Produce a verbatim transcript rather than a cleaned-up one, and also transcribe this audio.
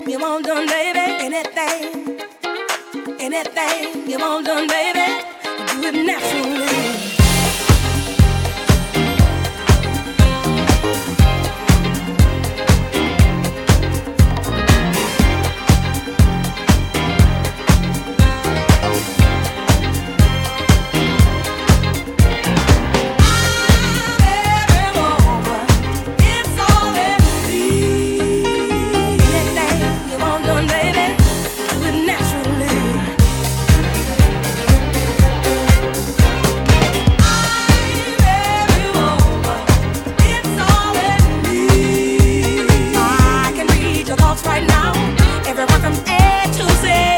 you want done, baby. Anything, anything you want done, baby. Do it naturally. Right now, everyone from A to Z.